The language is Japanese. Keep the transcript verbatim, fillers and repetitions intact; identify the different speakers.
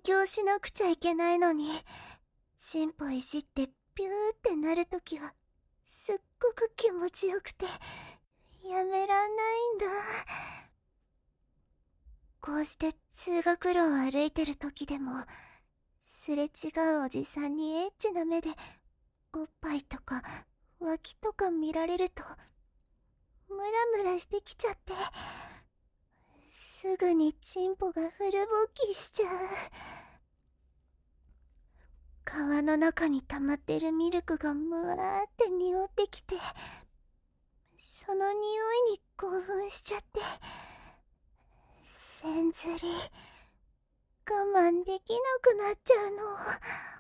Speaker 1: 強しなくちゃいけないのに、チンポいじってピューってなるときはすっごく気持ちよくてやめらんないんだ。こうして通学路を歩いてる時でも、すれ違うおじさんにエッチな目でおっぱいとか脇とか見られるとムラムラしてきちゃって、すぐにチンポがフル勃起しちゃう。川の中に溜まってるミルクがむわーって匂ってきて、その匂いに興奮しちゃって、せんずり我慢できなくなっちゃうの。